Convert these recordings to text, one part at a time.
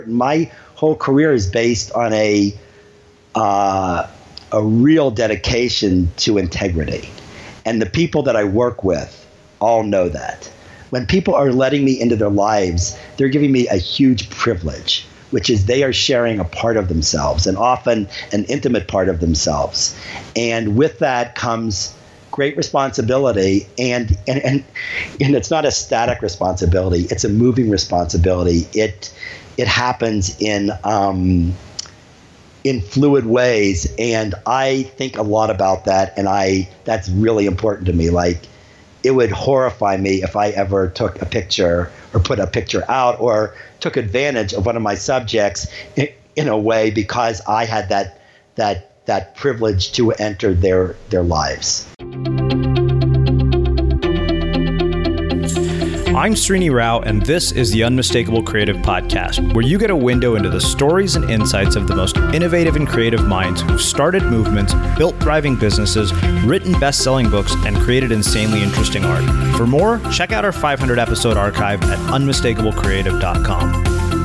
My whole career is based on a real dedication to integrity. And the people that I work with all know that. When people are letting me into their lives, they're giving me a huge privilege, which is they are sharing a part of themselves, and often an intimate part of themselves. And with that comes great responsibility, and it's not a static responsibility, it's a moving responsibility. It happens in fluid ways, and I think a lot about that, and that's really important to me. Like, it would horrify me if I ever took a picture or put a picture out or took advantage of one of my subjects in a way because I had that privilege to enter their lives. I'm Srini Rao, and this is the Unmistakable Creative Podcast, where you get a window into the stories and insights of the most innovative and creative minds who've started movements, built thriving businesses, written best-selling books, and created insanely interesting art. For more, check out our 500-episode archive at unmistakablecreative.com.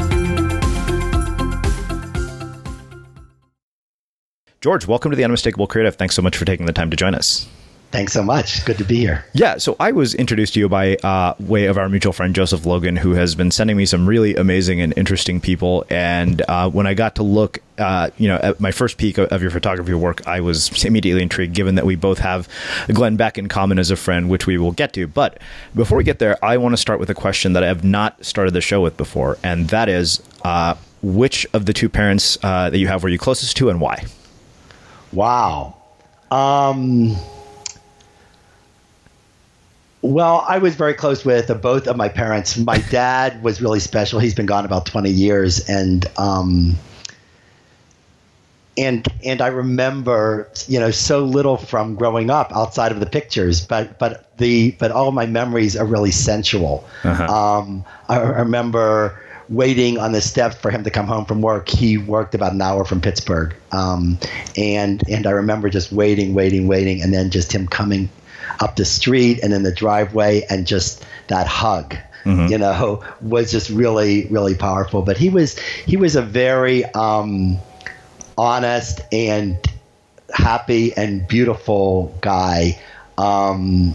George, welcome to the Unmistakable Creative. Thanks so much for taking the time to join us. Thanks so much. Good to be here. Yeah, so I was introduced to you by way of our mutual friend, Joseph Logan, who has been sending me some really amazing and interesting people. And when I got to look at my first peek of your photography work, I was immediately intrigued, given that we both have Glenn Beck in common as a friend, which we will get to. But before we get there, I want to start with a question that I have not started the show with before, and that is, which of the two parents that you have were you closest to, and why? Wow. Well, I was very close with both of my parents. My dad was really special. He's been gone about 20 years, and I remember, so little from growing up outside of the pictures, but all of my memories are really sensual. Uh-huh. I remember waiting on the steps for him to come home from work. He worked about an hour from Pittsburgh, and I remember just waiting, and then just him coming up the street and in the driveway, and just that hug, mm-hmm. Was just really, really powerful. But he was a very honest and happy and beautiful guy, and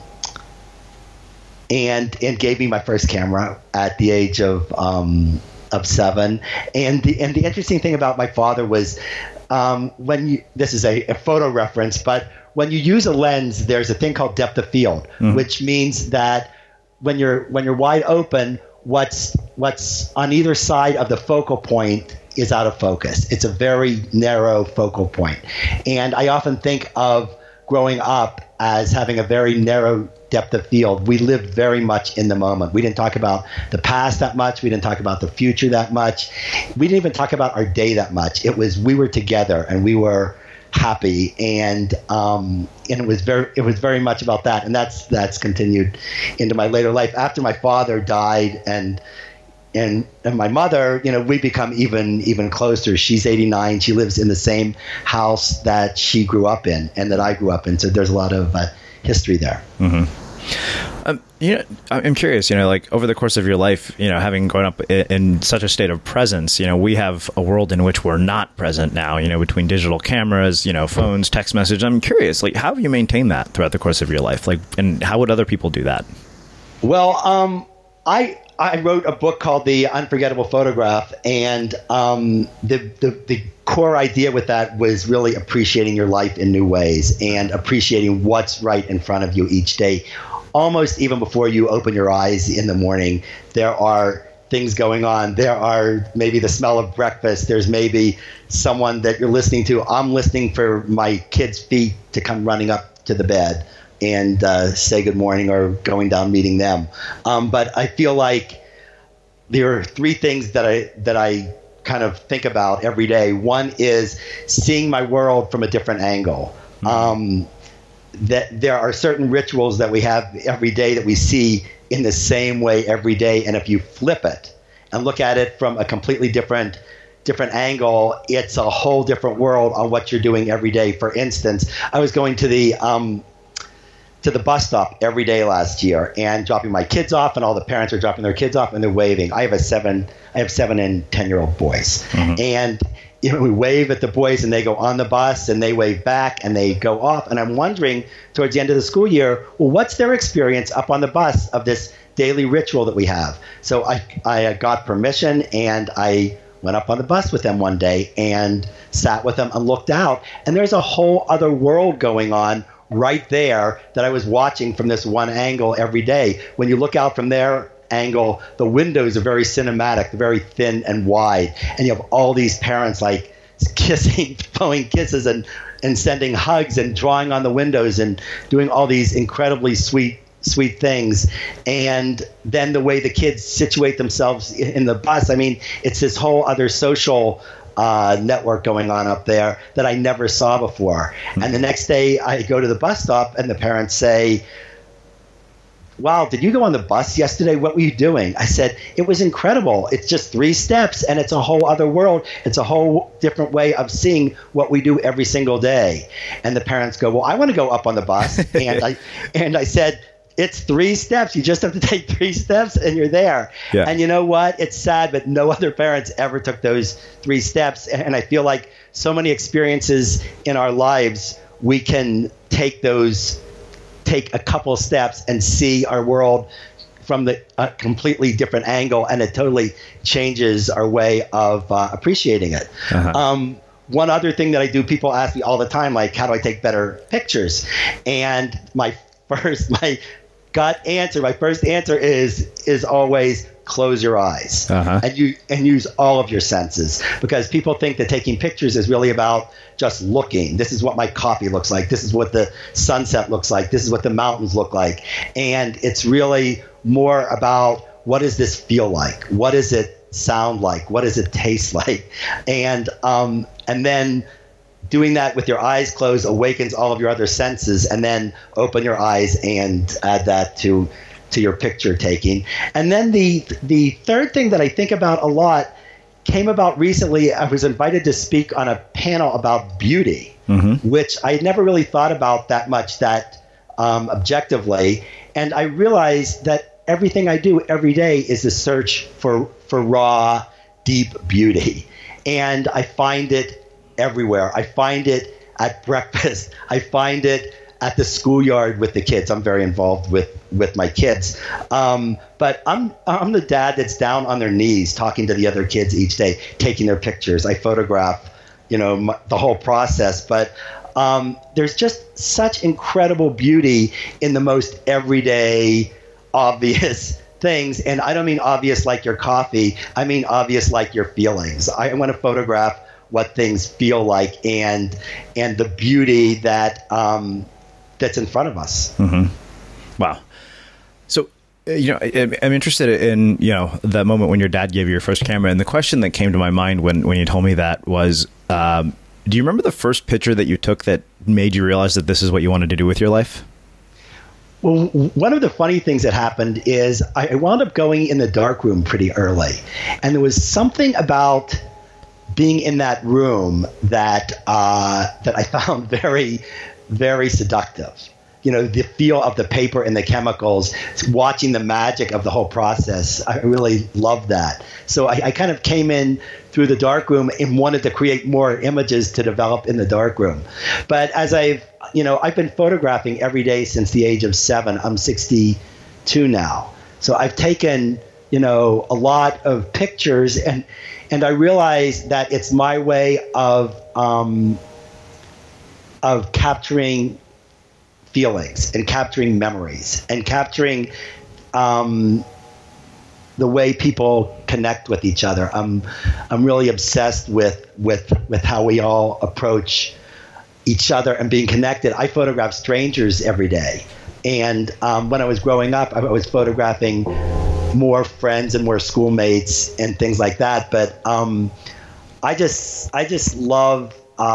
gave me my first camera at the age of 7. And the interesting thing about my father was, this is a photo reference, but when you use a lens, there's a thing called depth of field, mm-hmm. which means that when you're wide open, what's on either side of the focal point is out of focus. It's a very narrow focal point. And I often think of growing up as having a very narrow depth of field. We lived very much in the moment. We didn't talk about the past that much. We didn't talk about the future that much. We didn't even talk about our day that much. We were together and we were happy, and it was very much about that, and that's continued into my later life. After my father died, and my mother, we become even closer. She's 89. She lives in the same house that she grew up in and that I grew up in. So there's a lot of history there. Mm-hmm. I'm curious, like over the course of your life, having grown up in such a state of presence, we have a world in which we're not present now, between digital cameras, phones, text message. I'm curious, like, how have you maintained that throughout the course of your life? Like, and how would other people do that? Well, I wrote a book called The Unforgettable Photograph, and the core idea with that was really appreciating your life in new ways and appreciating what's right in front of you each day. Almost even before you open your eyes in the morning, there are things going on. There are maybe the smell of breakfast. There's maybe someone that you're listening to. I'm listening for my kids' feet to come running up to the bed and say good morning, or going down meeting them. But I feel like there are 3 things that I kind of think about every day. One is seeing my world from a different angle. Mm-hmm. That there are certain rituals that we have every day that we see in the same way every day. And if you flip it and look at it from a completely different angle, it's a whole different world on what you're doing every day. For instance, I was going to the to the bus stop every day last year and dropping my kids off, and all the parents are dropping their kids off and they're waving. I have 7 and 10-year-old boys. And we wave at the boys and they go on the bus and they wave back and they go off. And I'm wondering towards the end of the school year, well, what's their experience up on the bus of this daily ritual that we have? So I got permission and I went up on the bus with them one day and sat with them and looked out. And there's a whole other world going on right there that I was watching from this one angle every day. When you look out from their angle, the windows are very cinematic, very thin and wide. And you have all these parents like kissing, blowing kisses and sending hugs and drawing on the windows and doing all these incredibly sweet things. And then the way the kids situate themselves in the bus, I mean, it's this whole other social network going on up there that I never saw before. And the next day I go to the bus stop and the parents say, wow, did you go on the bus yesterday? What were you doing? I said, it was incredible. It's just 3 steps and it's a whole other world. It's a whole different way of seeing what we do every single day. And the parents go, well, I want to go up on the bus. And I said, it's 3 steps. You just have to take 3 steps and you're there. Yeah. And you know what? It's sad, but no other parents ever took those 3 steps. And I feel like so many experiences in our lives, we can take a couple of steps and see our world from a completely different angle, and it totally changes our way of appreciating it. One other thing that I do, people ask me all the time, like, how do I take better pictures? And my first answer is always close your eyes and use all of your senses, because people think that taking pictures is really about just looking. This is what my coffee looks like. This is what the sunset looks like. This is what the mountains look like. And it's really more about, what does this feel like? What does it sound like? What does it taste like? And then doing that with your eyes closed awakens all of your other senses, and then open your eyes and add that to your picture taking. And then the third thing that I think about a lot came about recently. I was invited to speak on a panel about beauty, which I had never really thought about that much, that objectively. And I realized that everything I do every day is a search for raw, deep beauty. And I find it everywhere. I find it at breakfast. I find it at the schoolyard with the kids. I'm very involved with my kids. But I'm the dad that's down on their knees talking to the other kids each day, taking their pictures. I photograph, the whole process. But there's just such incredible beauty in the most everyday, obvious things. And I don't mean obvious like your coffee. I mean obvious like your feelings. I want to photograph what things feel like and the beauty that that's in front of us. Wow. So, I'm interested in, that moment when your dad gave you your first camera. And the question that came to my mind when you told me that was, do you remember the first picture that you took that made you realize that this is what you wanted to do with your life? Well, one of the funny things that happened is I wound up going in the darkroom pretty early. And there was something about being in that room that I found very, very seductive. The feel of the paper and the chemicals, watching the magic of the whole process. I really loved that. So I kind of came in through the darkroom and wanted to create more images to develop in the darkroom. But as I've been photographing every day since the age of 7. I'm 62 now. So I've taken, a lot of pictures, and I realize that it's my way of capturing feelings and capturing memories and capturing the way people connect with each other. I'm really obsessed with how we all approach each other and being connected. I photograph strangers every day. And when I was growing up, I was photographing more friends and more schoolmates and things like that. But I just love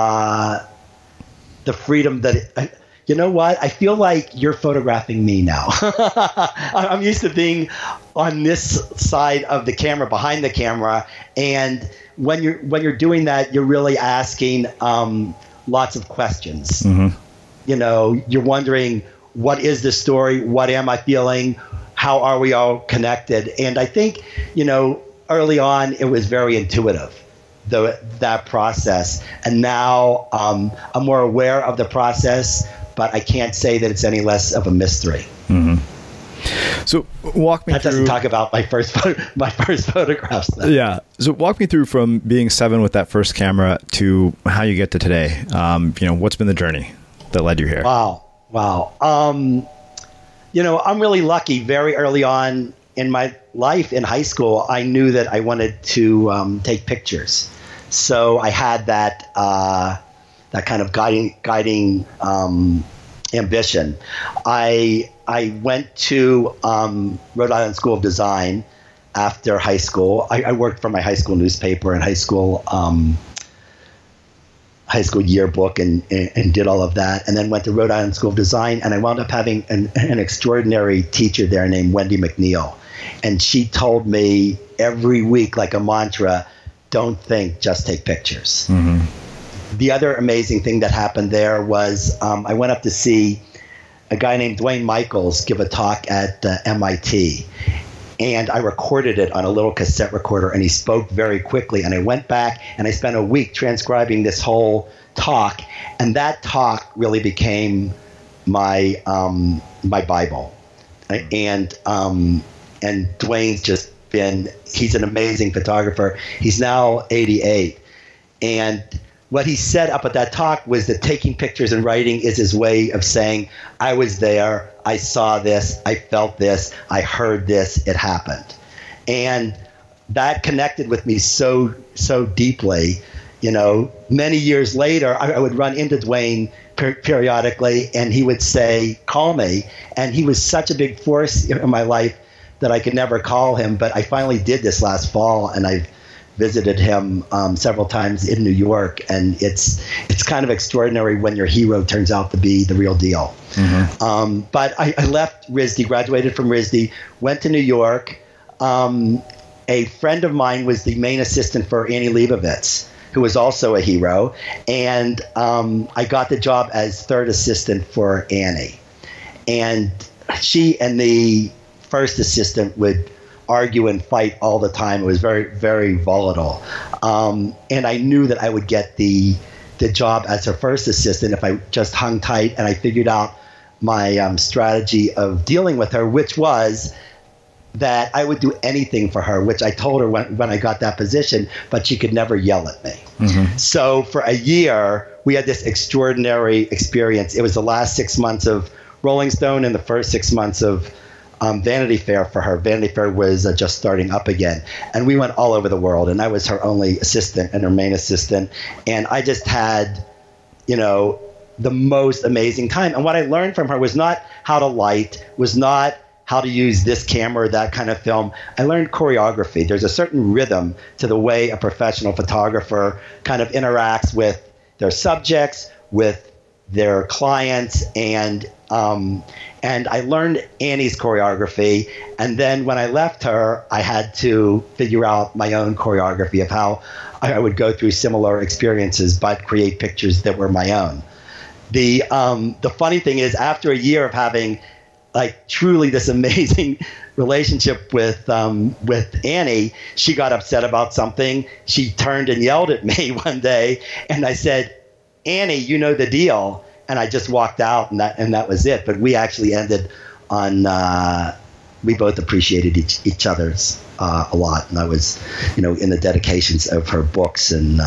the freedom that you know what? I feel like you're photographing me now. I'm used to being on this side of the camera, behind the camera, and when you're doing that, you're really asking lots of questions. You're wondering, what is the story? What am I feeling? How are we all connected? And I think, early on, it was very intuitive, that process. And now I'm more aware of the process, but I can't say that it's any less of a mystery. Mm-hmm. So walk me through. That doesn't talk about my first photographs, though. Yeah. So walk me through from being 7 with that first camera to how you get to today. What's been the journey that led you here? Wow. I'm really lucky. Very early on in my life in high school, I knew that I wanted to take pictures. So I had that kind of guiding ambition. I went to Rhode Island School of Design after high school. I worked for my high school newspaper and high school yearbook and did all of that, and then went to Rhode Island School of Design, and I wound up having an extraordinary teacher there named Wendy McNeil. And she told me every week, like a mantra, don't think, just take pictures. Mm-hmm. The other amazing thing that happened there was I went up to see a guy named Dwayne Michaels give a talk at MIT. And I recorded it on a little cassette recorder, and he spoke very quickly. And I went back and I spent a week transcribing this whole talk. And that talk really became my my Bible. And Dwayne's just he's an amazing photographer. He's now 88. And what he said up at that talk was that taking pictures and writing is his way of saying, I was there, I saw this, I felt this, I heard this, it happened. And that connected with me so deeply. Many years later, I would run into Dwayne periodically, and he would say, call me. And he was such a big force in my life that I could never call him. But I finally did this last fall, and I've visited him several times in New York, and it's kind of extraordinary when your hero turns out to be the real deal. Mm-hmm. But I left RISD, graduated from RISD, went to New York. A friend of mine was the main assistant for Annie Leibovitz, who was also a hero, and I got the job as third assistant for Annie. And she and the first assistant would argue and fight all the time. It was very, very volatile. And I knew that I would get the job as her first assistant if I just hung tight and I figured out my strategy of dealing with her, which was that I would do anything for her, which I told her when I got that position, but she could never yell at me. Mm-hmm. So for a year, we had this extraordinary experience. It was the last 6 months of Rolling Stone and the first 6 months of Vanity Fair for her. Vanity Fair was just starting up again. And we went all over the world, and I was her only assistant and her main assistant. And I just had, the most amazing time. And what I learned from her was not how to light, was not how to use this camera or that kind of film. I learned choreography. There's a certain rhythm to the way a professional photographer kind of interacts with their subjects, with their clients, and I learned Annie's choreography. And then when I left her, I had to figure out my own choreography of how I would go through similar experiences but create pictures that were my own. The funny thing is, after a year of having truly this amazing relationship with Annie, she got upset about something. She turned and yelled at me one day, and I said, Annie, you know the deal. And I just walked out, and that was it. But we actually ended on we both appreciated each other's a lot, and I was, in the dedications of her books and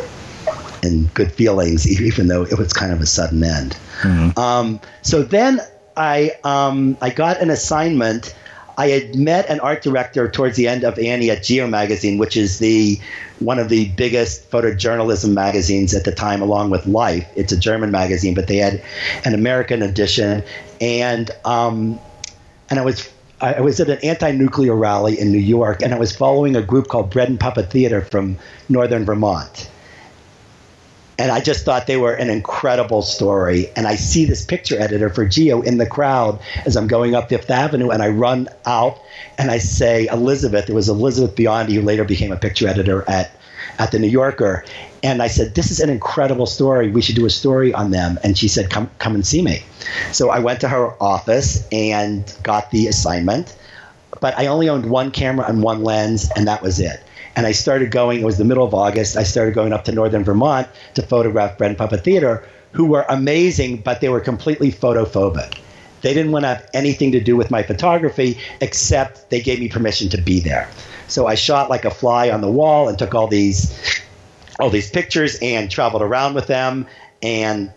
Good Feelings, even though it was kind of a sudden end. Mm-hmm. So then I got an assignment. I had met an art director towards the end of Annie at Geo Magazine, which is one of the biggest photojournalism magazines at the time, along with Life. It's a German magazine, but they had an American edition. And I was at an anti-nuclear rally in New York, and I was following a group called Bread and Puppet Theater from northern Vermont. And I just thought they were an incredible story. And I see this picture editor for Geo in the crowd as I'm going up Fifth Avenue, and I run out and I say, Elizabeth, it was Elizabeth Biondi, who later became a picture editor at at the New Yorker. And I said, this is an incredible story. We should do a story on them. And she said, come and see me. So I went to her office and got the assignment. But I only owned one camera and one lens, and that was it. And I started going, it was the middle of August, I started going up to northern Vermont to photograph Bread and Puppet Theater, who were amazing, but they were completely photophobic. They didn't want to have anything to do with my photography, except they gave me permission to be there. So I shot like a fly on the wall and took all these pictures and traveled around with them and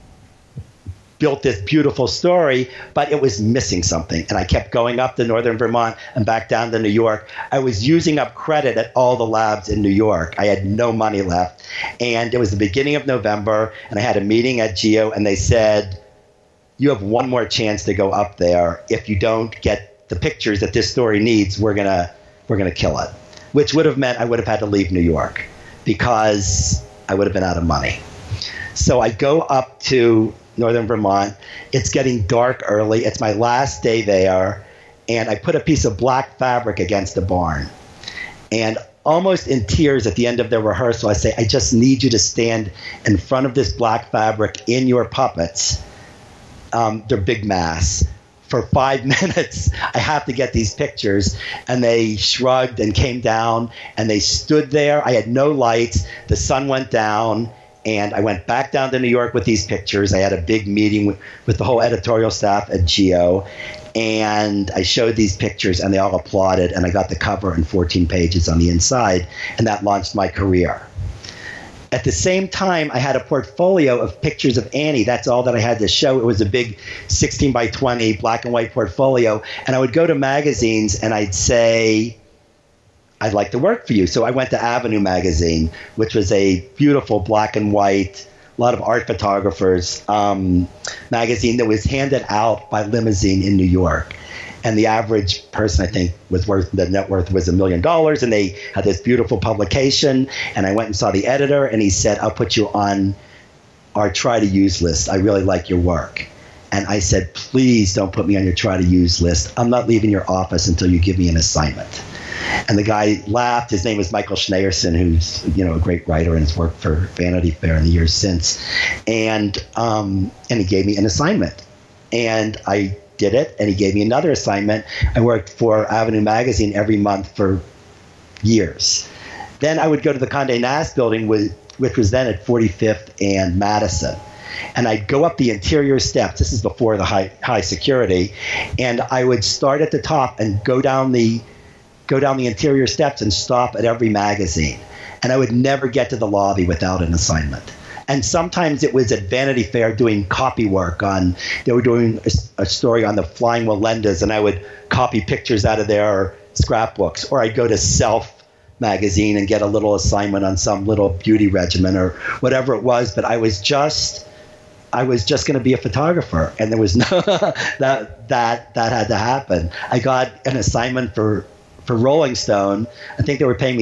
built this beautiful story, but it was missing something. And I kept going up to northern Vermont and back down to New York. I was using up credit at all the labs in New York. I had no money left. And it was the beginning of November, and I had a meeting at Geo, and they said, you have one more chance to go up there. If you don't get the pictures that this story needs, we're gonna kill it. Which would have meant I would have had to leave New York because I would have been out of money. So I go up to northern Vermont. It's getting dark early. It's my last day there. And I put a piece of black fabric against the barn. And almost in tears at the end of the rehearsal, I say, I just need you to stand in front of this black fabric in your puppets. They're big mass. For 5 minutes, I have to get these pictures. And they shrugged and came down, and they stood there. I had no lights. The sun went down. And I went back down to New York with these pictures. I had a big meeting with the whole editorial staff at Geo. And I showed these pictures, and they all applauded. And I got the cover and 14 pages on the inside. And that launched my career. At the same time, I had a portfolio of pictures of Annie. That's all that I had to show. It was a big 16 by 20 black and white portfolio. And I would go to magazines, and I'd say, I'd like to work for you. So I went to Avenue Magazine, which was a beautiful black and white, a lot of art photographers magazine that was handed out by Limousine in New York. And the average person, I think, the net worth was $1 million. And they had this beautiful publication. And I went and saw the editor, and he said, I'll put you on our try to use list. I really like your work. And I said, please don't put me on your try to use list. I'm not leaving your office until you give me an assignment. And the guy laughed. His name was Michael Schneerson, who's a great writer and has worked for Vanity Fair in the years since. And he gave me an assignment, and I did it. And he gave me another assignment. I worked for Avenue Magazine every month for years. Then I would go to the Condé Nast building, which was then at 45th and Madison. And I'd go up the interior steps. This is before the high security. And I would start at the top and go down the interior steps and stop at every magazine. And I would never get to the lobby without an assignment. And sometimes it was at Vanity Fair doing copy work they were doing a story on the Flying Walendas, and I would copy pictures out of their scrapbooks. Or I'd go to Self magazine and get a little assignment on some little beauty regimen or whatever it was. But I was just going to be a photographer, and there was no that had to happen. I got an assignment for Rolling Stone. I think they were paying me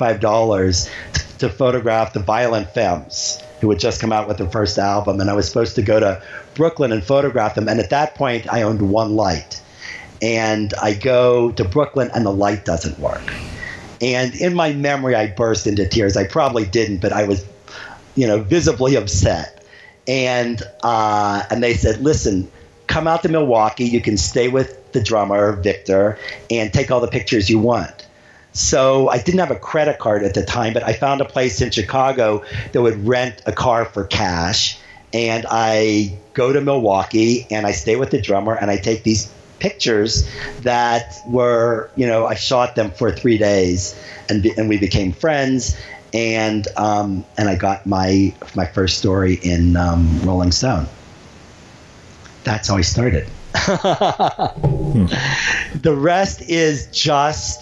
$75 to photograph the Violent Femmes, who had just come out with their first album, and I was supposed to go to Brooklyn and photograph them. And at that point, I owned one light, and I go to Brooklyn, and the light doesn't work. And in my memory, I burst into tears. I probably didn't, but I was, visibly upset. And they said, listen, come out to Milwaukee. You can stay with the drummer, Victor, and take all the pictures you want. So I didn't have a credit card at the time, but I found a place in Chicago that would rent a car for cash. And I go to Milwaukee, and I stay with the drummer, and I take these pictures that were, I shot them for 3 days, and we became friends. And I got my first story in Rolling Stone. That's how I started. The rest is just,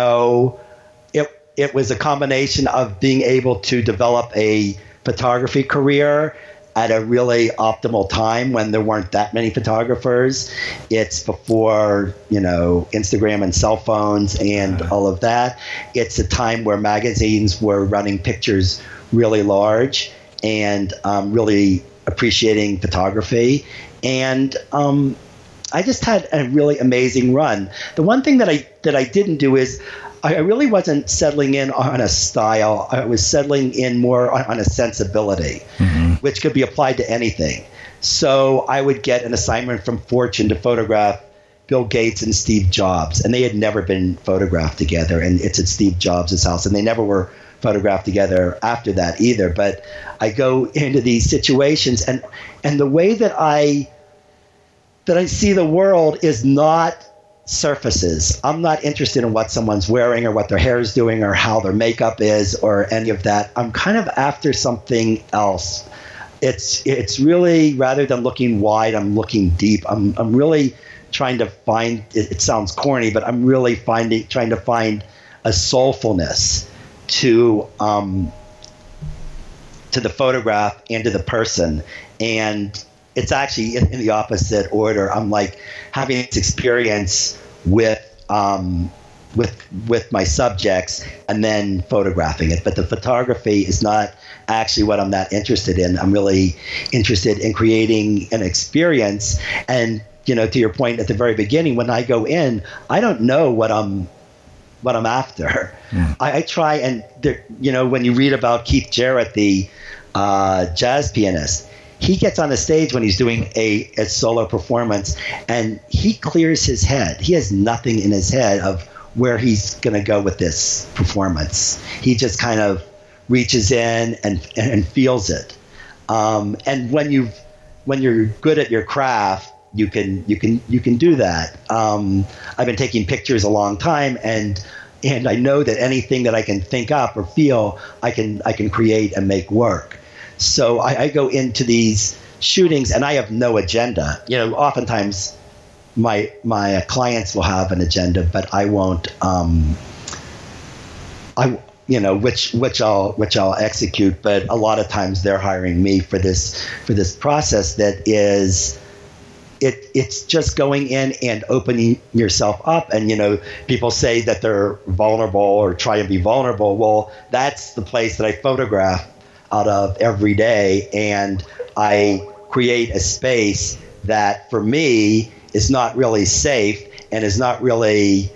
it was a combination of being able to develop a photography career at a really optimal time when there weren't that many photographers. It's before, Instagram and cell phones and all of that. It's a time where magazines were running pictures really large and really appreciating photography. And I just had a really amazing run. The one thing that I didn't do is I really wasn't settling in on a style. I was settling in more on a sensibility, which could be applied to anything. So I would get an assignment from Fortune to photograph Bill Gates and Steve Jobs, and they had never been photographed together, and it's at Steve Jobs' house, and they never were photographed together after that either. But I go into these situations, and the way that I see the world is not surfaces. I'm not interested in what someone's wearing or what their hair is doing or how their makeup is or any of that. I'm kind of after something else. It's really, rather than looking wide, I'm looking deep. I'm really trying to find, it sounds corny, but I'm really trying to find a soulfulness to the photograph and to the person. And it's actually in the opposite order. I'm like having this experience with my subjects and then photographing it. But the photography is not actually what I'm that interested in. I'm really interested in creating an experience. And, to your point at the very beginning, when I go in, I don't know what I'm after. I try, and when you read about Keith Jarrett, the jazz pianist, he gets on the stage when he's doing a solo performance, and he clears his head. He has nothing in his head of where he's going to go with this performance. He just kind of reaches in and feels it. And when you're good at your craft, you can do that. I've been taking pictures a long time, and I know that anything that I can think up or feel, I can create and make work. So I go into these shootings and I have no agenda. Oftentimes my clients will have an agenda, but I won't. Which I'll execute. But a lot of times they're hiring me for this process that is. It's just going in and opening yourself up. And, people say that they're vulnerable or try and be vulnerable. Well, that's the place that I photograph out of every day. And I create a space that for me is not really safe and is not really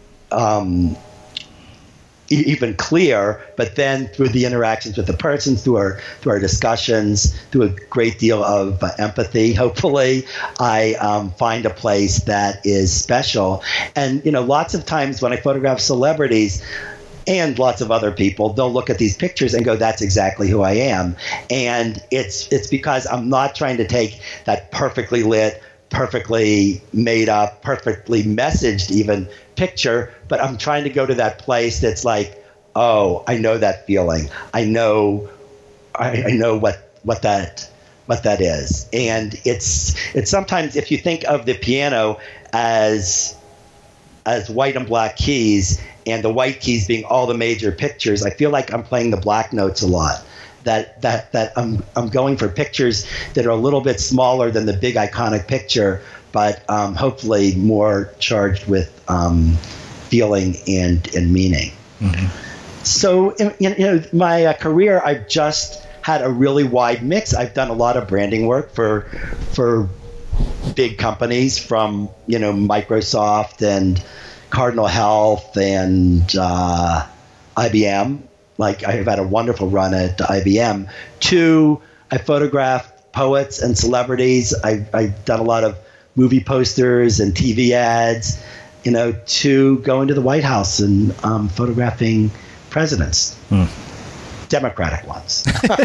even clear, but then through the interactions with the person, through our discussions, through a great deal of empathy, hopefully, I find a place that is special. And, lots of times when I photograph celebrities and lots of other people, they'll look at these pictures and go, that's exactly who I am. And it's because I'm not trying to take that perfectly lit, perfectly made up, perfectly messaged even picture, but I'm trying to go to that place that's like, oh, I know that feeling. I know what that is. And it's sometimes, if you think of the piano as white and black keys, and the white keys being all the major pictures, I feel like I'm playing the black notes a lot. That I'm going for pictures that are a little bit smaller than the big iconic picture, but hopefully more charged with feeling and meaning. Mm-hmm. So my career, I've just had a really wide mix. I've done a lot of branding work for big companies, from Microsoft and Cardinal Health and IBM. Like, I've had a wonderful run at IBM. I photographed poets and celebrities. I've done a lot of movie posters and TV ads, to go into the White House and photographing presidents, Democratic ones.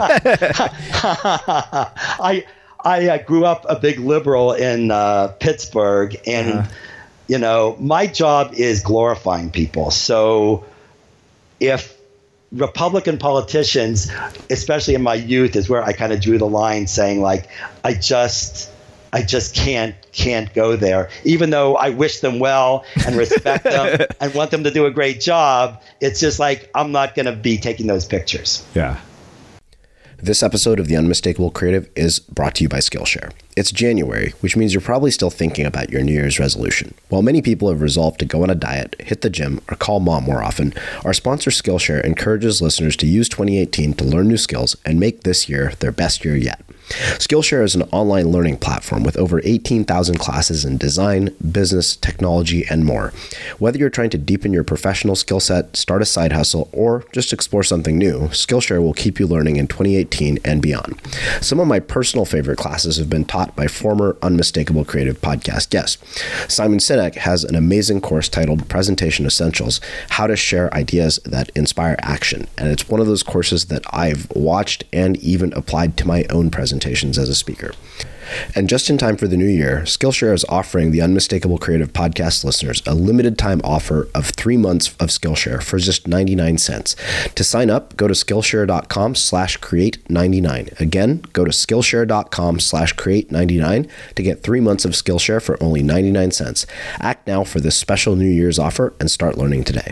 I grew up a big liberal in Pittsburgh, and my job is glorifying people. So if Republican politicians, especially in my youth, is where I kind of drew the line, saying like, I just can't go there, even though I wish them well and respect them and want them to do a great job. It's just like, I'm not going to be taking those pictures. Yeah. This episode of The Unmistakable Creative is brought to you by Skillshare. It's January, which means you're probably still thinking about your New Year's resolution. While many people have resolved to go on a diet, hit the gym, or call mom more often, our sponsor Skillshare encourages listeners to use 2018 to learn new skills and make this year their best year yet. Skillshare is an online learning platform with over 18,000 classes in design, business, technology, and more. Whether you're trying to deepen your professional skill set, start a side hustle, or just explore something new, Skillshare will keep you learning in 2018 and beyond. Some of my personal favorite classes have been taught by former Unmistakable Creative podcast guests. Simon Sinek has an amazing course titled Presentation Essentials: How to Share Ideas That Inspire Action, and it's one of those courses that I've watched and even applied to my own presentations as a speaker. And just in time for the new year, Skillshare is offering the Unmistakable Creative podcast listeners a limited time offer of 3 months of Skillshare for just 99 cents. To sign up, go to Skillshare.com/create99. Again, go to Skillshare.com/create99 to get 3 months of Skillshare for only 99 cents. Act now for this special New Year's offer and start learning today.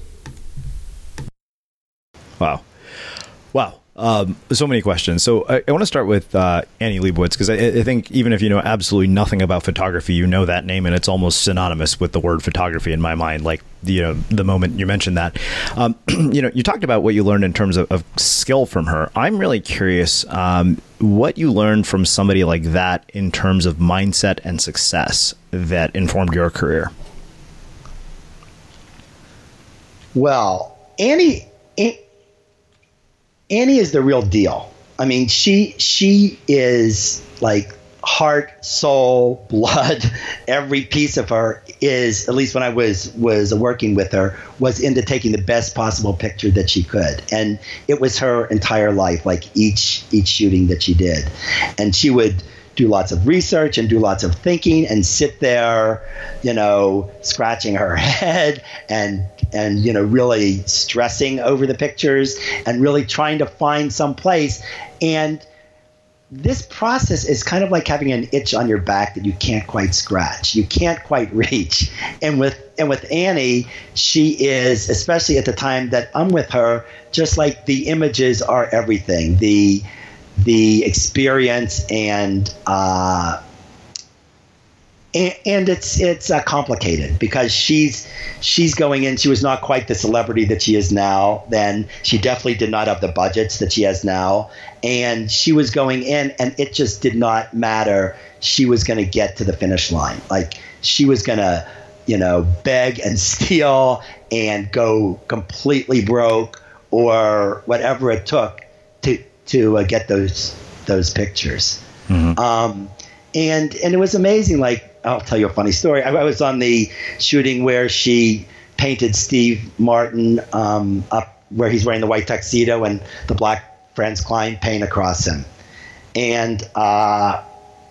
Wow. So many questions. So I want to start with Annie Leibovitz, because I think even if you know absolutely nothing about photography, you know that name, and it's almost synonymous with the word photography in my mind. Like, the moment you mentioned that, you talked about what you learned in terms of skill from her. I'm really curious what you learned from somebody like that in terms of mindset and success that informed your career. Well, Annie is the real deal. I mean, she is like heart, soul, blood. Every piece of her is, at least when I was working with her, was into taking the best possible picture that she could. And it was her entire life, like each shooting that she did. And she would do lots of research and do lots of thinking and sit there, scratching her head and really stressing over the pictures and really trying to find some place. And this process is kind of like having an itch on your back that you can't quite scratch. You can't quite reach. And with Annie, she is, especially at the time that I'm with her, just like the images are everything. The experience and it's complicated because she's going in. She was not quite the celebrity that she is now. Then she definitely did not have the budgets that she has now, and she was going in, and it just did not matter. She was going to get to the finish line. Like, she was going to, beg and steal and go completely broke or whatever it took to get those pictures. Mm-hmm. And it was amazing. Like, I'll tell you a funny story. I was on the shooting where she painted Steve Martin up where he's wearing the white tuxedo and the black Franz Klein paint across him. And at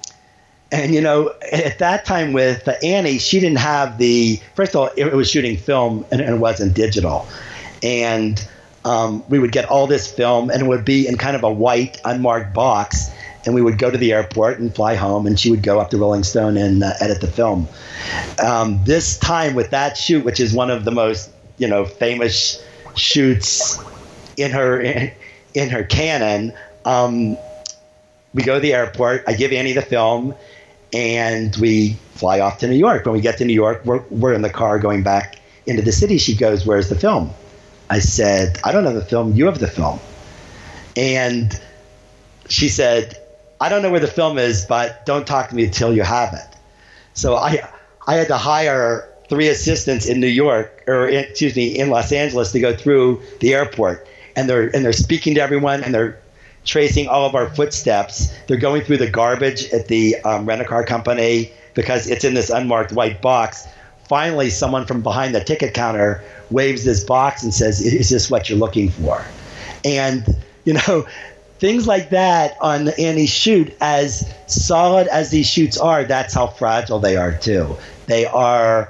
that time with Annie, she didn't have first of all, it was shooting film and it wasn't digital. And we would get all this film, and it would be in kind of a white, unmarked box, and we would go to the airport and fly home, and she would go up to Rolling Stone and edit the film. This time with that shoot, which is one of the most, famous shoots in her canon, we go to the airport. I give Annie the film, and we fly off to New York. When we get to New York, we're in the car going back into the city. She goes, "Where's the film?" I said, "I don't have the film. You have the film." And she said, "I don't know where the film is, but don't talk to me until you have it." So I had to hire 3 assistants in New York, in Los Angeles, to go through the airport. And they're speaking to everyone, and they're tracing all of our footsteps. They're going through the garbage at the rent-a-car company because it's in this unmarked white box. Finally, someone from behind the ticket counter waves this box and says, "Is this what you're looking for?" And, things like that on Annie's shoot, as solid as these shoots are, that's how fragile they are too. They are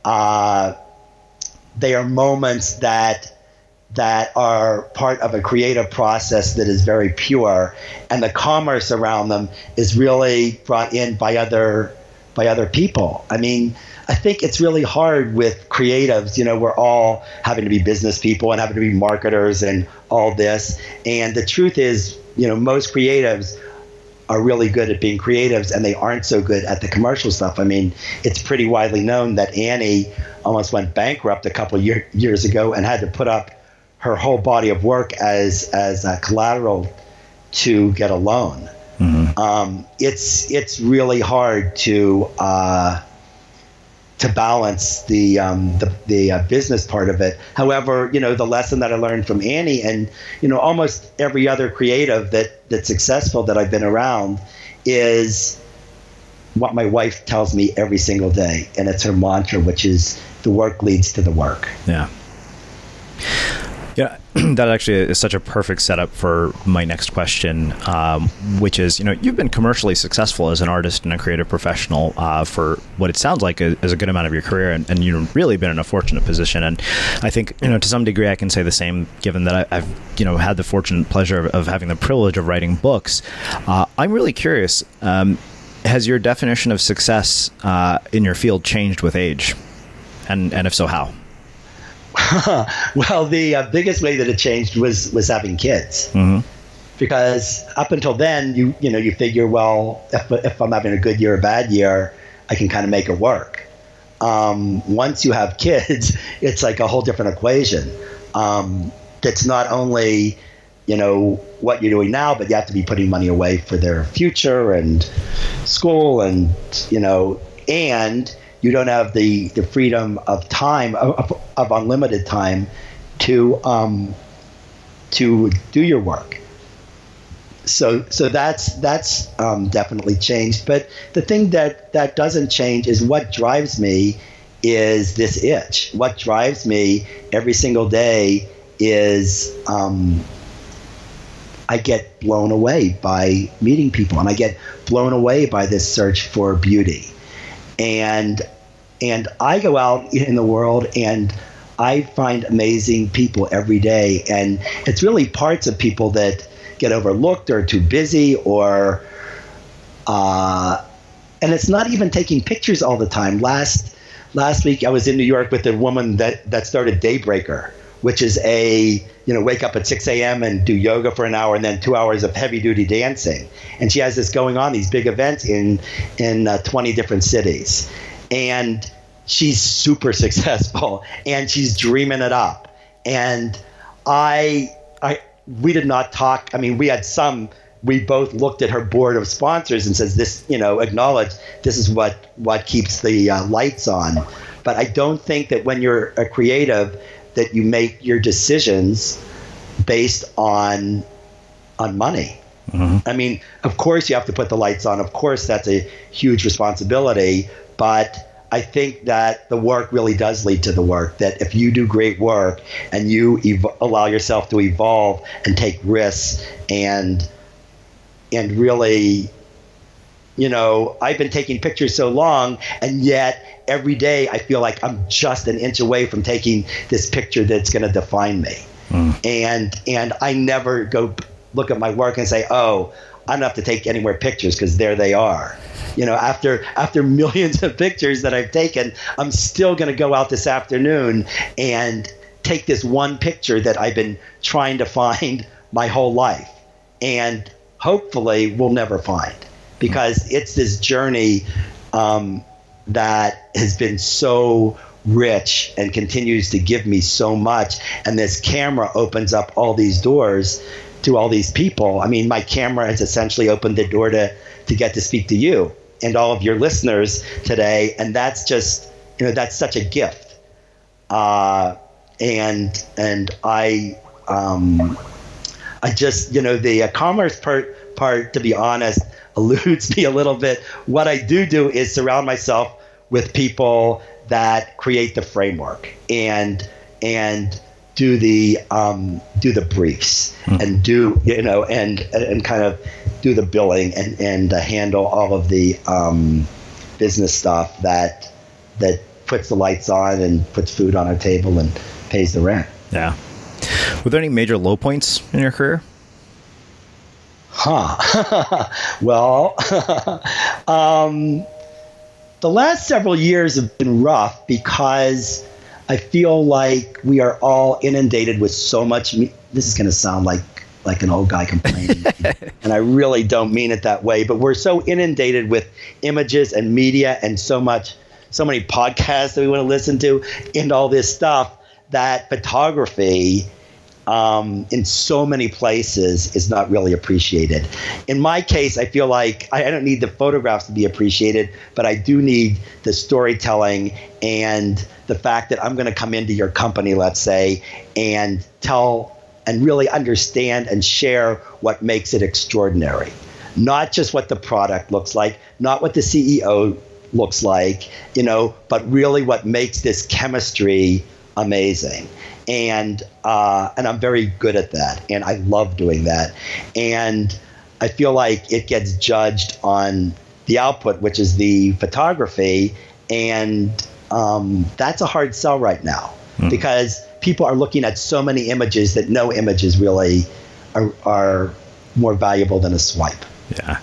moments that are part of a creative process that is very pure, and the commerce around them is really brought in by other people. I mean, I think it's really hard with creatives. We're all having to be business people and having to be marketers and all this. And the truth is, most creatives are really good at being creatives, and they aren't so good at the commercial stuff. I mean, it's pretty widely known that Annie almost went bankrupt a couple of years ago and had to put up her whole body of work as collateral to get a loan. Mm-hmm. It's really hard to balance the business part of it. However, the lesson that I learned from Annie and almost every other creative that's successful that I've been around is what my wife tells me every single day, and it's her mantra, which is the work leads to the work. Yeah. Yeah, that actually is such a perfect setup for my next question, which is, you've been commercially successful as an artist and a creative professional for what it sounds like is a good amount of your career, and you've really been in a fortunate position. And I think, to some degree, I can say the same, given that I've, had the fortunate pleasure of having the privilege of writing books. I'm really curious, has your definition of success in your field changed with age? And if so, how? Well, the biggest way that it changed was having kids. Mm-hmm. Because up until then, you figure, well, if I'm having a good year or a bad year, I can kind of make it work. Once you have kids, it's like a whole different equation. That's not only what you're doing now, but you have to be putting money away for their future and school, and and you don't have the freedom of time, of unlimited time to do your work. So that's definitely changed. But the thing that doesn't change is what drives me is this itch. What drives me every single day is I get blown away by meeting people, and I get blown away by this search for beauty. And I go out in the world and I find amazing people every day. And it's really parts of people that get overlooked or too busy, or and it's not even taking pictures all the time. Last week I was in New York with a woman that started Daybreaker, which is wake up at 6 a.m. and do yoga for an hour and then 2 hours of heavy duty dancing. And she has this going on, these big events in 20 different cities. And she's super successful and she's dreaming it up. And we did not talk. I mean, we both looked at her board of sponsors and says this, acknowledge this is what keeps the lights on. But I don't think that when you're a creative that you make your decisions based on money. Mm-hmm. I mean, of course you have to put the lights on. Of course, that's a huge responsibility. But I think that the work really does lead to the work. That if you do great work and you allow yourself to evolve and take risks and really, I've been taking pictures so long, and yet every day I feel like I'm just an inch away from taking this picture that's going to define me. And I never go look at my work and say, oh, I don't have to take any more pictures because there they are. After millions of pictures that I've taken, I'm still going to go out this afternoon and take this one picture that I've been trying to find my whole life, and hopefully will never find, because it's this journey that has been so rich and continues to give me so much. And this camera opens up all these doors to all these people. I mean, my camera has essentially opened the door to get to speak to you and all of your listeners today. And that's just, that's such a gift. And I just, the commerce part, to be honest, eludes me a little bit. What I do is surround myself with people that create the framework and do the briefs and do and kind of do the billing and handle all of the business stuff that puts the lights on and puts food on our table and pays the rent. Yeah. Were there any major low points in your career? Well, the last several years have been rough because I feel like we are all inundated with so much. This is going to sound like an old guy complaining, and I really don't mean it that way. But we're so inundated with images and media and so many podcasts that we want to listen to and all this stuff that photography in so many places is not really appreciated. In my case, I feel like I don't need the photographs to be appreciated, but I do need the storytelling and the fact that I'm going to come into your company, let's say, and tell and really understand and share what makes it extraordinary. Not just what the product looks like, not what the CEO looks like, but really what makes this chemistry amazing. And I'm very good at that, and I love doing that. And I feel like it gets judged on the output, which is the photography, and that's a hard sell right now because people are looking at so many images that no images really are more valuable than a swipe. Yeah.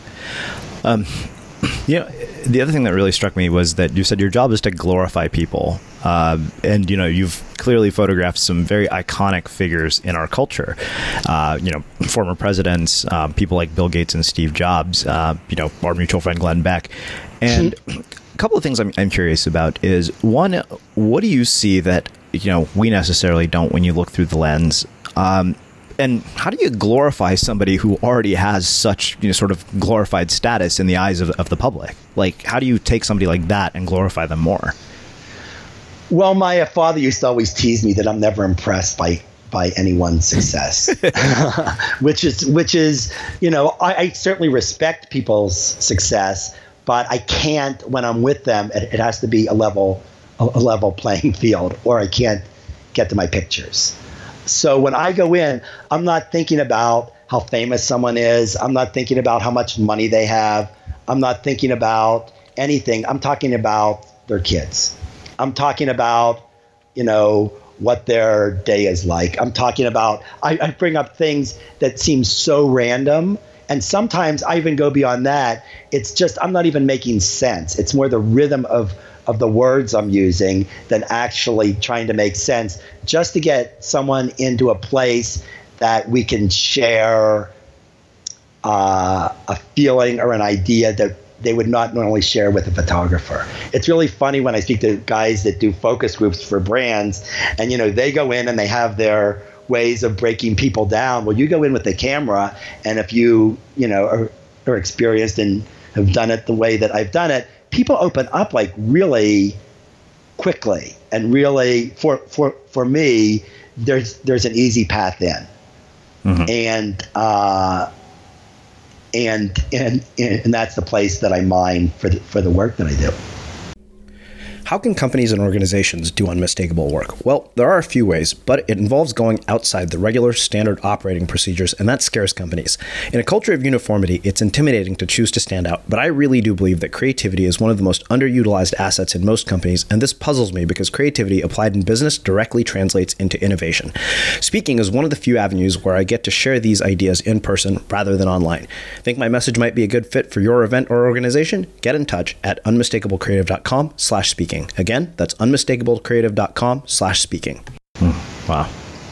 The other thing that really struck me was that you said your job is to glorify people. And, you've clearly photographed some very iconic figures in our culture. Former presidents, people like Bill Gates and Steve Jobs, our mutual friend Glenn Beck. And a couple of things I'm curious about is, one, what do you see that, we necessarily don't when you look through the lens? And how do you glorify somebody who already has such sort of glorified status in the eyes of the public? Like, how do you take somebody like that and glorify them more? Well, my father used to always tease me that I'm never impressed by anyone's success, which is I certainly respect people's success, but I can't, when I'm with them, it has to be a level playing field, or I can't get to my pictures. So when I go in, I'm not thinking about how famous someone is. I'm not thinking about how much money they have. I'm not thinking about anything. I'm talking about their kids. I'm talking about, what their day is like. I'm talking about, I bring up things that seem so random. And sometimes I even go beyond that. It's just, I'm not even making sense. It's more the rhythm of the words I'm using than actually trying to make sense, just to get someone into a place that we can share a feeling or an idea that they would not normally share with a photographer. It's really funny when I speak to guys that do focus groups for brands, and they go in and they have their ways of breaking people down. Well, you go in with the camera, and if you are experienced and have done it the way that I've done it, people open up like really quickly, and really for me, there's an easy path in, and that's the place that I mine for the work that I do. How can companies and organizations do unmistakable work? Well, there are a few ways, but it involves going outside the regular standard operating procedures, and that scares companies. In a culture of uniformity, it's intimidating to choose to stand out, but I really do believe that creativity is one of the most underutilized assets in most companies, and this puzzles me because creativity applied in business directly translates into innovation. Speaking is one of the few avenues where I get to share these ideas in person rather than online. Think my message might be a good fit for your event or organization? Get in touch at unmistakablecreative.com/speaking. Again, that's unmistakablecreative.com/speaking. Wow.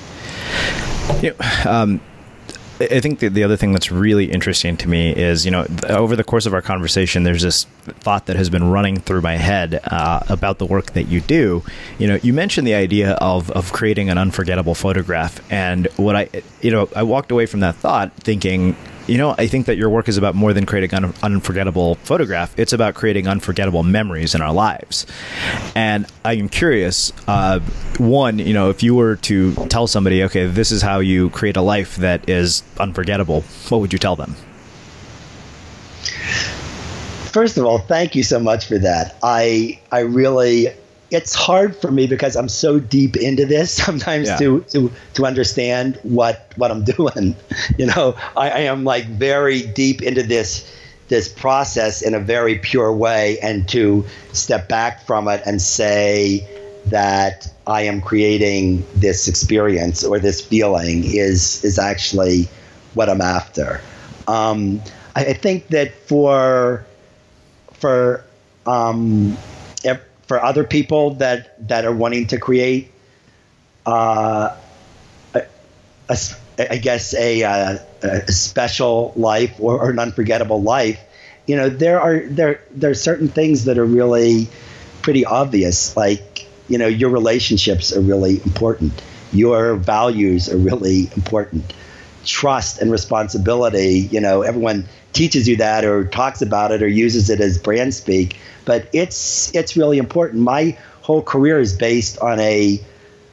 I think the other thing that's really interesting to me is, over the course of our conversation, there's this thought that has been running through my head about the work that you do. You mentioned the idea of creating an unforgettable photograph. And what I walked away from that thought thinking, I think that your work is about more than creating an unforgettable photograph. It's about creating unforgettable memories in our lives. And I am curious, one, if you were to tell somebody, okay, this is how you create a life that is unforgettable, what would you tell them? First of all, thank you so much for that. I really, it's hard for me because I'm so deep into this sometimes to understand what I'm doing. I am like very deep into this process in a very pure way, and to step back from it and say that I am creating this experience or this feeling is actually what I'm after. I think that for other people that are wanting to create, a special life or an unforgettable life, there are certain things that are really pretty obvious. Like, your relationships are really important. Your values are really important. Trust and responsibility, everyone teaches you that or talks about it or uses it as brand speak, but it's really important. My whole career is based on a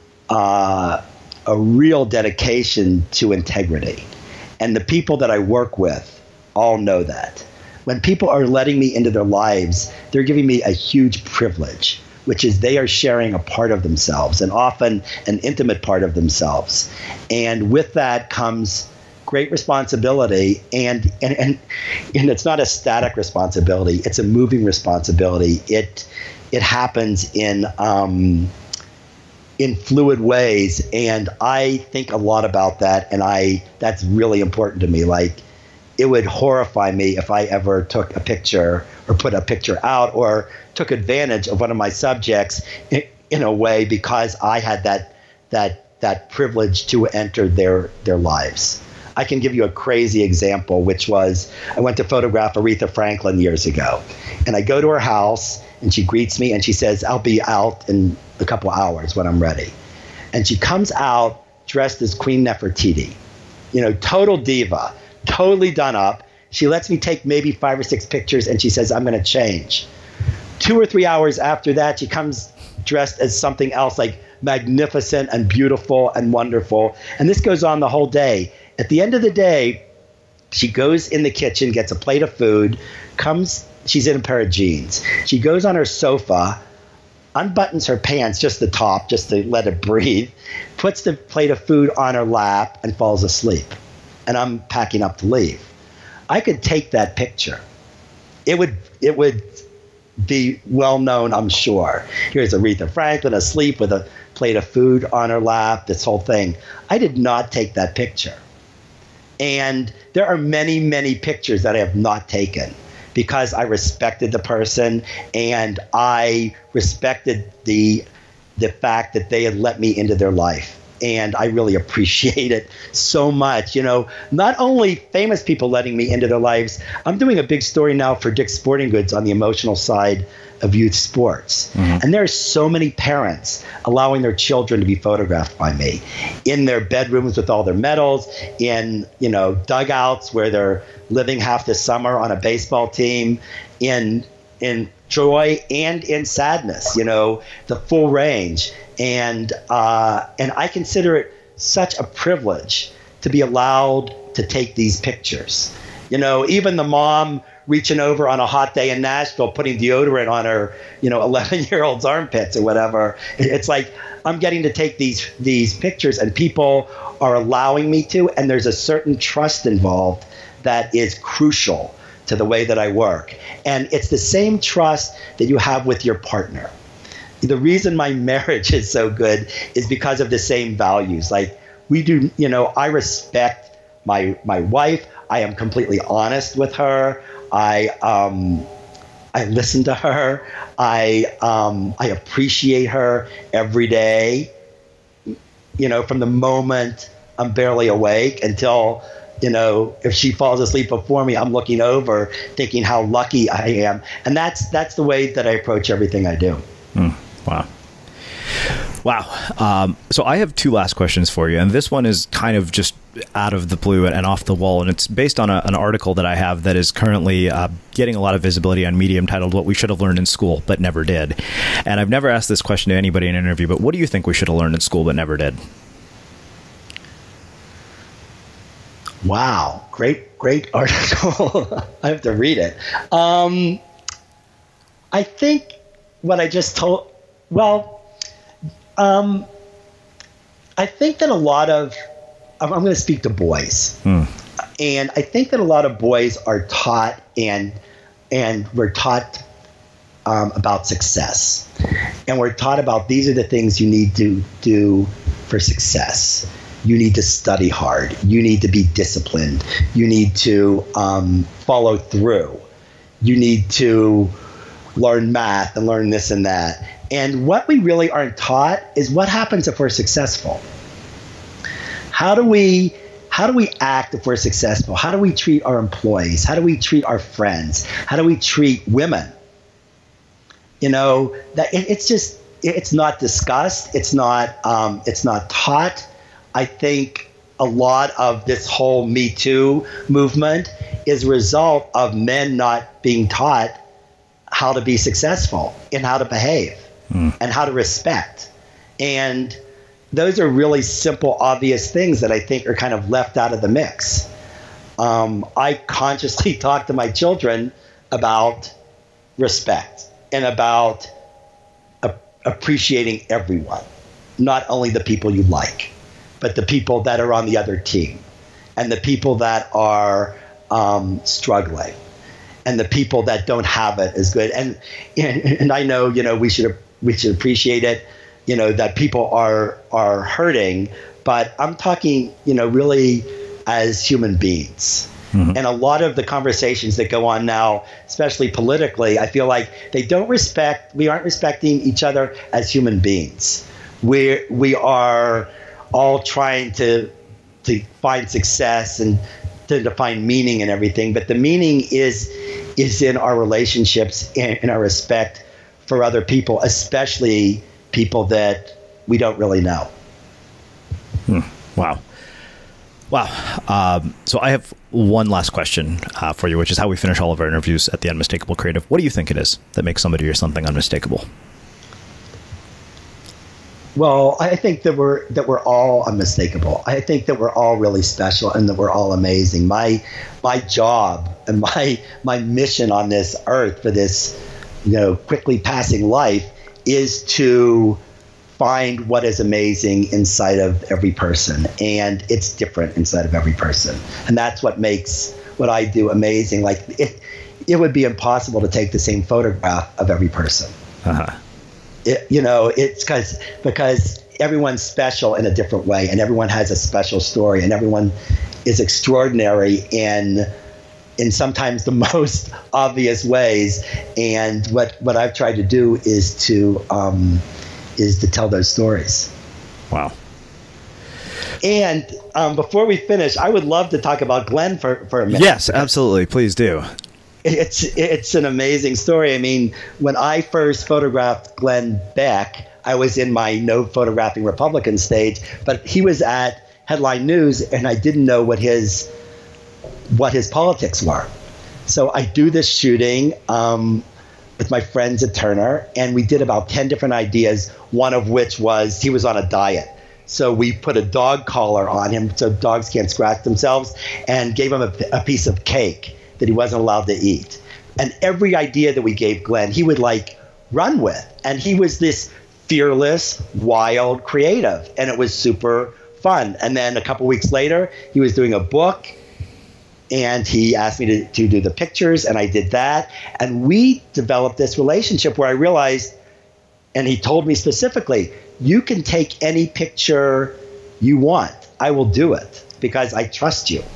real dedication to integrity. And the people that I work with all know that. When people are letting me into their lives, they're giving me a huge privilege, which is they are sharing a part of themselves, and often an intimate part of themselves. And with that comes great responsibility, and it's not a static responsibility, it's a moving responsibility. It happens in fluid ways, and I think a lot about that, and that's really important to me. Like, it would horrify me if I ever took a picture or put a picture out or took advantage of one of my subjects in a way because I had that privilege to enter their lives. I can give you a crazy example, which was I went to photograph Aretha Franklin years ago, and I go to her house and she greets me and she says, "I'll be out in a couple hours when I'm ready." And she comes out dressed as Queen Nefertiti, total diva, totally done up. She lets me take maybe 5 or 6 pictures and she says, "I'm going to change." 2 or 3 hours after that, she comes dressed as something else, like magnificent and beautiful and wonderful. And this goes on the whole day. At the end of the day, she goes in the kitchen, gets a plate of food, she's in a pair of jeans. She goes on her sofa, unbuttons her pants, just the top, just to let it breathe, puts the plate of food on her lap and falls asleep. And I'm packing up to leave. I could take that picture. It would be well known, I'm sure. Here's Aretha Franklin asleep with a plate of food on her lap, this whole thing. I did not take that picture. And there are many, many pictures that I have not taken because I respected the person and I respected the fact that they had let me into their life. And I really appreciate it so much. Not only famous people letting me into their lives, I'm doing a big story now for Dick's Sporting Goods on the emotional side of youth sports. Mm-hmm. And there are so many parents allowing their children to be photographed by me in their bedrooms with all their medals, in, dugouts where they're living half the summer on a baseball team, in joy and in sadness, the full range. And I consider it such a privilege to be allowed to take these pictures. Even the mom reaching over on a hot day in Nashville, putting deodorant on her, 11-year-old's armpits or whatever. It's like I'm getting to take these pictures, and people are allowing me to, and there's a certain trust involved that is crucial to the way that I work. And it's the same trust that you have with your partner. The reason my marriage is so good is because of the same values. Like we do, I respect my wife. I am completely honest with her. I listen to her. I appreciate her every day. From the moment I'm barely awake until, if she falls asleep before me, I'm looking over thinking how lucky I am. And that's the way that I approach everything I do. Wow. So I have 2 last questions for you. And this one is kind of just out of the blue and off the wall. And it's based on an article that I have that is currently getting a lot of visibility on Medium titled What We Should Have Learned in School But Never Did. And I've never asked this question to anybody in an interview, but what do you think we should have learned in school but never did? Wow. Great article. I have to read it. I think what I just told, I think that a lot of, I'm going to speak to boys. And I think that a lot of boys are taught and we're taught about success. And we're taught about these are the things you need to do for success. You need to study hard. You need to be disciplined. You need to follow through. You need to learn math and learn this and that. And what we really aren't taught is what happens if we're successful. How do we act if we're successful? How do we treat our employees? How do we treat our friends? How do we treat women? That it's just it's not discussed. It's not taught. I think a lot of this whole Me Too movement is a result of men not being taught how to be successful and how to behave and how to respect. And those are really simple, obvious things that I think are kind of left out of the mix. I consciously talk to my children about respect and about appreciating everyone, not only the people you like, but the people that are on the other team and the people that are struggling and the people that don't have it as good. And I know, we should appreciate it, that people are hurting, but I'm talking, really as human beings. And a lot of the conversations that go on now, especially politically, I feel like we aren't respecting each other as human beings. We are all trying to find success and to find meaning in everything. But the meaning is in our relationships and in our respect for other people, especially people that we don't really know. Wow. So I have one last question for you, which is how we finish all of our interviews at the Unmistakable Creative. What do you think it is that makes somebody or something unmistakable? Well, I think that we're all unmistakable. I think that we're all really special and that we're all amazing. My job and my mission on this earth for this, quickly passing life is to find what is amazing inside of every person, and it's different inside of every person, and that's what makes what I do amazing. Like it would be impossible to take the same photograph of every person. It's because everyone's special in a different way, and everyone has a special story, and everyone is extraordinary in sometimes the most obvious ways. And what I've tried to do is to tell those stories. Wow. And before we finish, I would love to talk about Glenn for a minute. Yes, absolutely. Please do. It's an amazing story. I mean, when I first photographed Glenn Beck, I was in my No Photographing Republican stage, but he was at Headline News, and I didn't know what his politics were. So I do this shooting with my friends at Turner, and we did about 10 different ideas, one of which was he was on a diet. So we put a dog collar on him so dogs can't scratch themselves, and gave him a piece of cake that he wasn't allowed to eat. And every idea that we gave Glenn, he would run with. And he was this fearless, wild, creative, and it was super fun. And then a couple weeks later, he was doing a book, and he asked me to do the pictures, and I did that. And we developed this relationship where I realized, and he told me specifically, you can take any picture you want. I will do it because I trust you.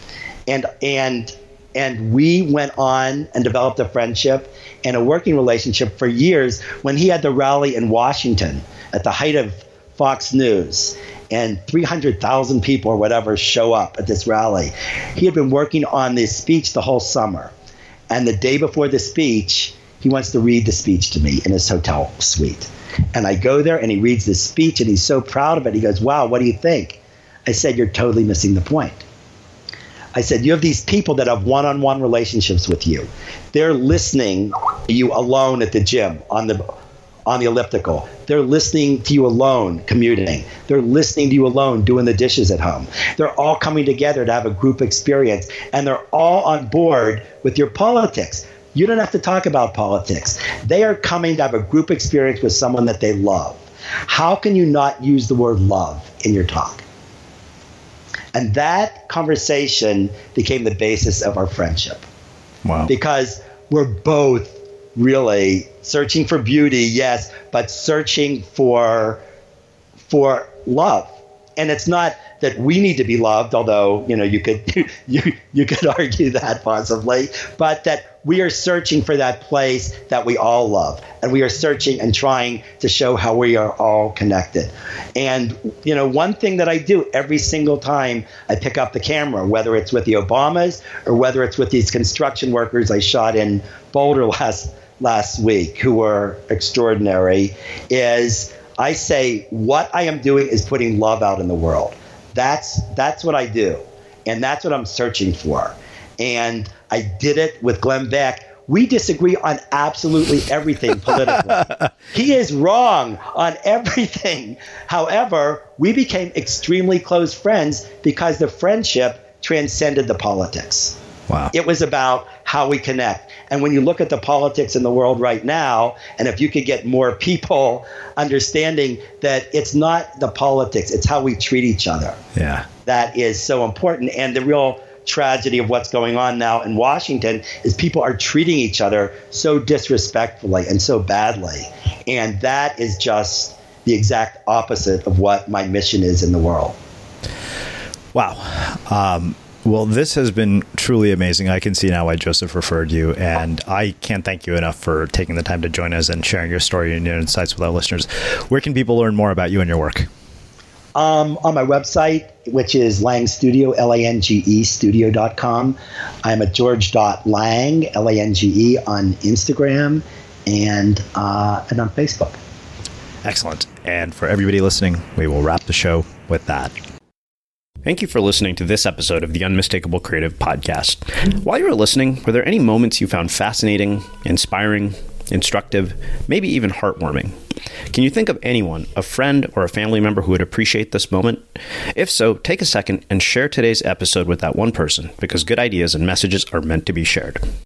And we went on and developed a friendship and a working relationship for years. When he had the rally in Washington at the height of Fox News, and 300,000 people or whatever show up at this rally, he had been working on this speech the whole summer. And the day before the speech, he wants to read the speech to me in his hotel suite. And I go there, and he reads this speech, and he's so proud of it. He goes, "Wow, what do you think?" I said, "You're totally missing the point." I said, "You have these people that have one-on-one relationships with you. They're listening to you alone at the gym on the elliptical. They're listening to you alone commuting. They're listening to you alone doing the dishes at home. They're all coming together to have a group experience, and they're all on board with your politics. You don't have to talk about politics. They are coming to have a group experience with someone that they love. How can you not use the word love in your talk?" And that conversation became the basis of our friendship. Wow. Because we're both really searching for beauty, yes, but searching for love. And it's not that we need to be loved, although you could argue that possibly, but that we are searching for that place that we all love, and we are searching and trying to show how we are all connected. And one thing that I do every single time I pick up the camera, whether it's with the Obamas or whether it's with these construction workers I shot in Boulder last week who were extraordinary, is I say what I am doing is putting love out in the world. That's what I do. And that's what I'm searching for. And I did it with Glenn Beck. We disagree on absolutely everything politically. He is wrong on everything. However, we became extremely close friends because the friendship transcended the politics. Wow. It was about how we connect. And when you look at the politics in the world right now, and if you could get more people understanding that it's not the politics, it's how we treat each other. Yeah. That is so important. And the real tragedy of what's going on now in Washington is people are treating each other so disrespectfully and so badly. And that is just the exact opposite of what my mission is in the world. Wow. Well, this has been truly amazing. I can see now why Joseph referred you, and I can't thank you enough for taking the time to join us and sharing your story and your insights with our listeners. Where can people learn more about you and your work? On my website, which is Lange Studio, Lange studio.com. I'm at george.lang, Lange, on Instagram and on Facebook. Excellent. And for everybody listening, we will wrap the show with that. Thank you for listening to this episode of the Unmistakable Creative Podcast. While you were listening, were there any moments you found fascinating, inspiring, instructive, maybe even heartwarming? Can you think of anyone, a friend or a family member who would appreciate this moment? If so, take a second and share today's episode with that one person, because good ideas and messages are meant to be shared.